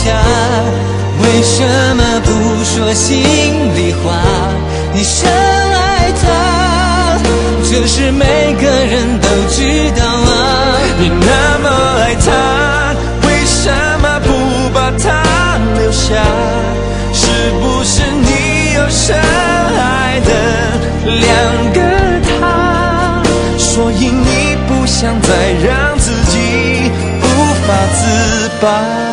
下？为什么不说心里话？你深爱他，这是每个人都知道啊。 你那么爱他，为什么不把他留下？是不是你有深爱的两个他？所以你不想再让自己无法自拔。